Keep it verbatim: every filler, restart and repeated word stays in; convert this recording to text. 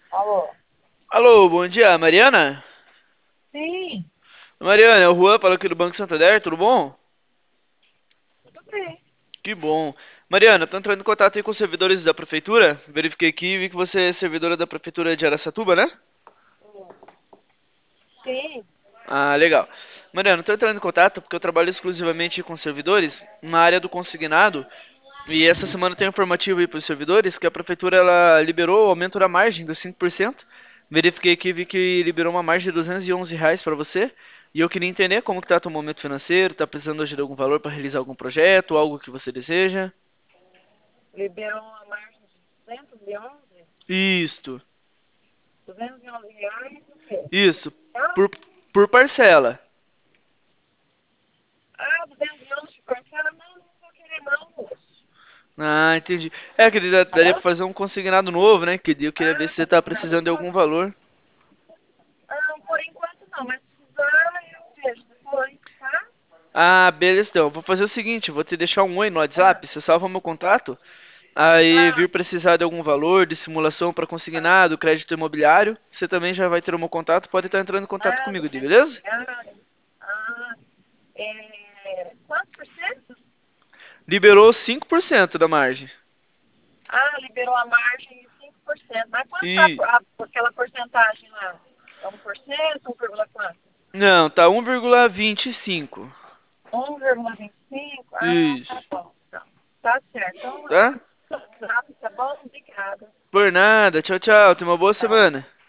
Alô? Alô, bom dia, Mariana? Sim, Mariana, é o Juan, fala aqui do Banco Santander, tudo bom? tudo bem. Que bom. Mariana, tô entrando em contato aí com os servidores da prefeitura, verifiquei aqui e vi que você é servidora da prefeitura de Araçatuba, né? Hum. Sim. Ah, legal. Mariana, tô entrando em contato porque eu trabalho exclusivamente com servidores na área do consignado e essa semana tem um informativo aí para os servidores que a prefeitura ela liberou o aumento da margem dos cinco por cento. Verifiquei aqui e vi que liberou uma margem de duzentos e onze reais para você. E eu queria entender como que tá o momento financeiro, tá precisando hoje de algum valor para realizar algum projeto, algo que você deseja? Liberou uma margem de duzentos e onze, Isto, duzentos e onze reais, o quê? isso, Ah, por, por parcela. ah, duzentos e onze de parcela? Não, não vou querer não, moço. Ah, entendi. É, que dá- daria Alô? pra fazer um consignado novo, né? Que eu queria ver Ah, se você tá tá precisando precisando de de algum valor? valor. Ah, por enquanto não, mas se precisar eu vejo depois, tá? Ah, beleza, então. Vou fazer o seguinte, vou te deixar um oi no WhatsApp, você salva meu contato, aí Ah, vir precisar de algum valor de simulação para tá. consignado, crédito imobiliário, você também já vai ter o meu contato, pode estar entrando em contato Ah, comigo, do Di, crédito beleza? imobiliário. Ah, é... Quantos por cento? Liberou cinco por cento da margem. Ah, liberou a margem de cinco por cento. Mas quanto tá E a- aquela porcentagem lá? É um por cento, um vírgula quanto? não, tá um vírgula vinte e cinco. um vírgula vinte e cinco? Ah, tá Isso, bom. Então, tá certo. Então, tá? tá bom? Obrigada. Por nada. Tchau, tchau. Tenha uma boa Tchau. semana.